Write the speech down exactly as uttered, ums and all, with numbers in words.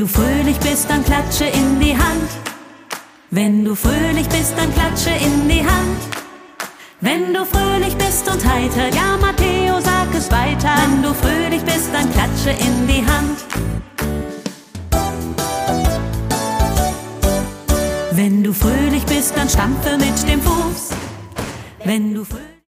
du fröhlich bist, dann klatsche in die Hand. Wenn du fröhlich bist, dann klatsche in die Hand. Wenn du fröhlich bist und heiter, ja Matteo, sag es weiter. Wenn du fröhlich bist, dann klatsche in die Hand. Wenn du fröhlich bist, dann stampfe mit dem Fuß. Wenn du fröhlich